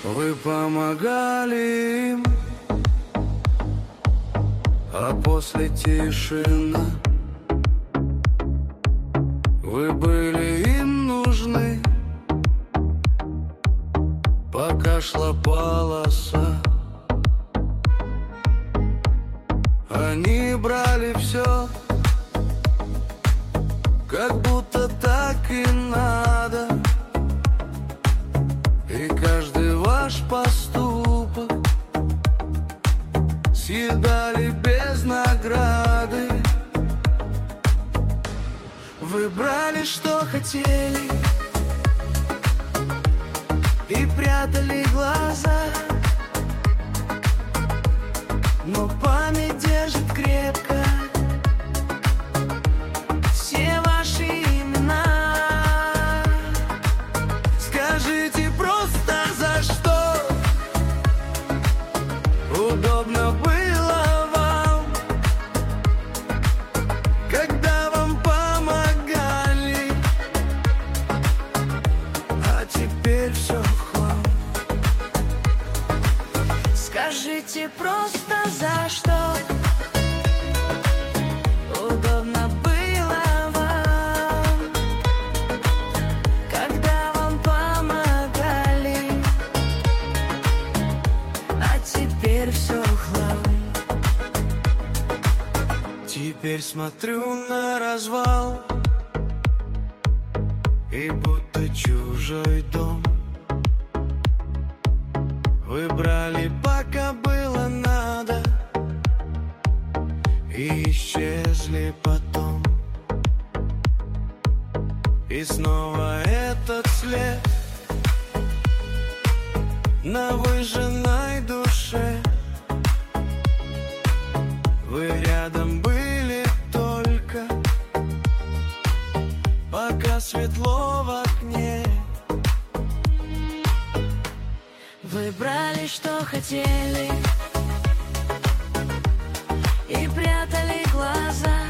Вы помогали им, а после тишина. Вы были им нужны, пока шла полоса. Они брали все, как будто так и надо. И каждый ваш поступок съедали без награды. Вы брали, что хотели, и прятали глаза, но память держит крепко все ваши имена. Скажите просто, за что удобно было вам, когда вам помогали, а теперь все в хлам. Скажите просто, за что удобно было вам, когда вам помогали, а теперь все в хлам. Теперь смотрю на развал, и будто чужой дом. Вы брали, пока было надо, и исчезли потом. И снова этот след на выжженной душе. Вы рядом были только, пока светло в окне. Вы брали, что хотели, и прятали глаза,